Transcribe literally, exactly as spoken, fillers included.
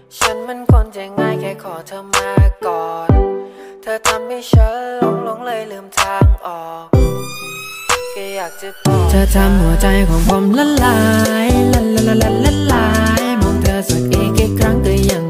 ฉันมันคนใจง่ายแค่ขอเธอมาก่อนเธอทำให้ฉันหลงหลงเลยลืมทางออกแค่อยากจะบอกเธอทำหัวใจของผมละลายละละละละละลายมองเธอสักอีกกี่ครั้งก็ยัง